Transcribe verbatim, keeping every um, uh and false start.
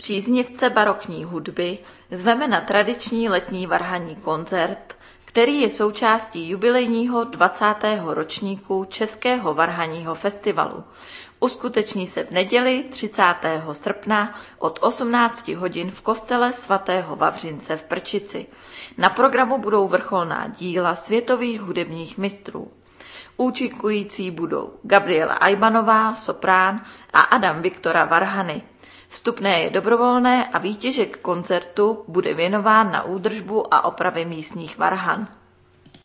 Příznivce barokní hudby zveme na tradiční letní varhanní koncert, který je součástí jubilejního dvacátého ročníku Českého varhanního festivalu. Uskuteční se v neděli třicátého srpna od osmnácti hodin v kostele svatého Vavřince v Prčici. Na programu budou vrcholná díla světových hudebních mistrů. Účinkující budou Gabriela Ajbanová, soprán, a Adam Viktora varhany. Vstupné je dobrovolné a výtěžek koncertu bude věnován na údržbu a opravy místních varhan.